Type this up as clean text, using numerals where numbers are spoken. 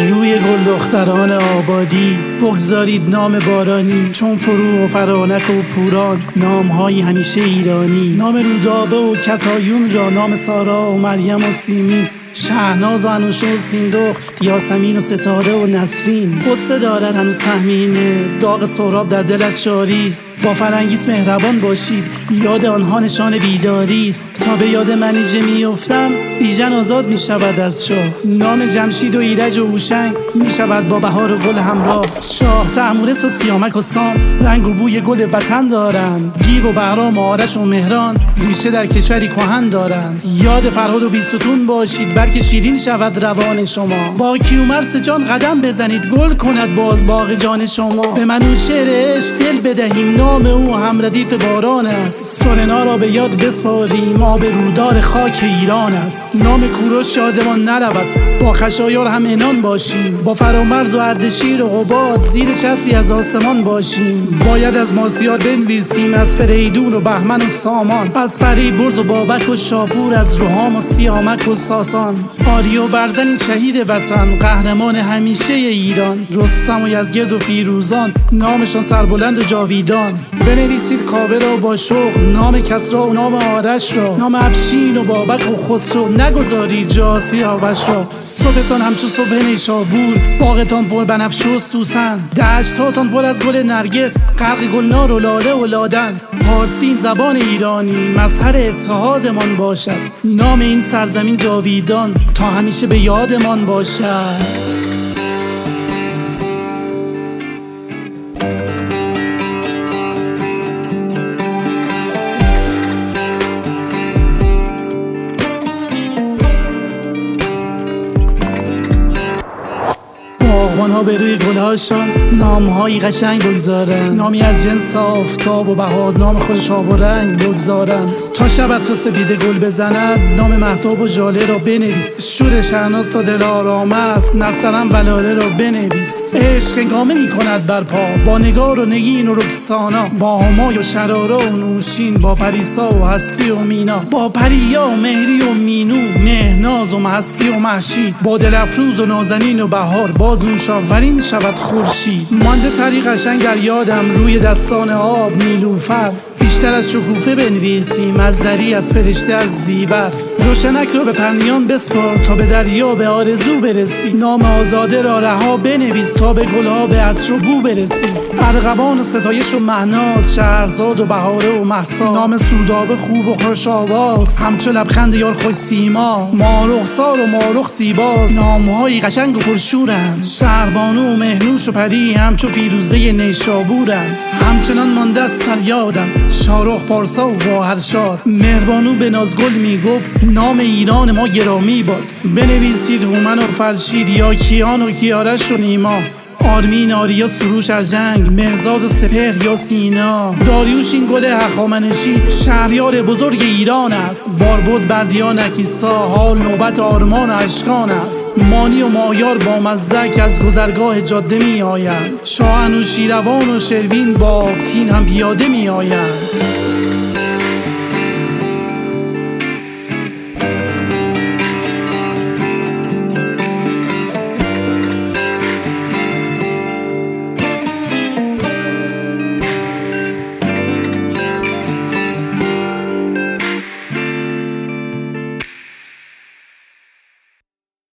روی گل دختران آبادی بگذارید نام بارانی، چون فروغ و فرانک و پوران نام‌های همیشه ایرانی. نام رودابه و کتایون را، نام سارا و مریم و سیمین، شهناز و انوشه و سیندخت، یاسمین و ستاره و نسرین. قصه دارد هنوز تهمینه، داغ سهراب در دلش جاری است. با فرنگیس مهربان باشید، یاد آنها نشان بیداری است. تا به یاد منیژه میافتم، بیژن آزاد می شود از شاه. نام جمشید و ایرج و هوشنگ می شود با بهار و گل همراه. شاه طهمورث و سیامک و سام رنگ و بوی گل وطن دارند. گیو و بهرام و آرش و مهران ریشه در کشوری کهن دارند. یاد فرهاد و بیستون باشید، بلکه شیرین شود روان شما. با کیومرث جان قدم بزنید، گل کند باز باغ جان شما. به منوچهر عشق دل بدهیم، نام او هم ردیف باران است. سورنا را به یاد بسپاریم، آب رودار خاک ایران است. نام کوروش یادمان نرود، با خشایار هم عنان باشیم. با فرامرز و اردشیر و قباد زیر چتری از آسمان باشیم. باید از ماسیار بنویسیم، از فریدون و بهمن و سامان، از فریبرز و بابک و شاپور، از روحام و سیامک و ساسان. آریا و برزن شهید وطن، قهرمان همیشه ایران. رستم و یزگرد و فیروزان نامشان سربلند و جاویدان. بنویسید کاوه را با شوق، نام کسری و نام آرش را. نام افشین و بابک و خسرو، نگذارید جا سیاوش را. صبحتان همچو صبح نیشابور، باغتان پر بنفشه و سوسن. دشت‌هاتان پر از گل نرگس، غرق گلنار و لاله و لادن. پارسی زبان ایرانی مظهر اتحادمان باشد. نام این سرزمین جاویدان تا همیشه به یادمان باشد. باغبان‌ها به روی گلهاشان نام‌هایی قشنگ بگذارند. نامی از جنس آفتاب و بهار، نام خوش آب و رنگ بگذارند. تا شب تو سپیده گل بزند، نام مهتاب و ژاله را بنویس. شور شهناز تا دل آرام است، نسترن ولاله را بنویس. عشق هنگامه می‌کند بر پا، با نگار و نگین و رکسانا. با همای و شرارا و نوشین، با پریسا و هستی و مینا. با پریا و مهری و مینو، مهناز و مستی و مهشید. با دل افروز و نازنین و بهار، باز نوش‌آفرین شود خورشید. مانده طریق قشنگ در یادم، روی دستان آب نیلوفر. بیشتر از شکوفه بنویسیم، از دری از فرشته از دیور. روشنک رو به پرنیان بسپار، تا به دریا به آرزو برسی. نام آزاده را رها بنویس، تا به گلها به عطر و بو برسی. ارغوان و ستایش و مهناز، شهرزاد و بهاره و مهسا. نام سودابه خوب و خوش آواز، همچو لبخند یار خوش سیما. مارخسار و مارخ زیباست، نام‌هایی قشنگ و پرشورند. شهربانو و مهنوش و پری، همچو فیروزه نیشابورند. همچنان مانده از سر یادم شاهرخ، پارسا و گوهرشاد. مهربانو به نازگل میگفت، نام ایران ما گرامی باد. بنویسید هومن و فرشید، یا کیان و کیارش و نیما. آرمین، آریا، سروش از جنگ، مرزاد و سپهر یا سینا. داریوش این گل هخامنشی، شهریار بزرگ ایران است. باربد، بردیان، اکیسا، حال نوبت آرمان اشکان است. مانی و مایار با مزدک از گذرگاه جاده می آیند. شاه انوشیروان و شروین با آبتین هم پیاده می آیند.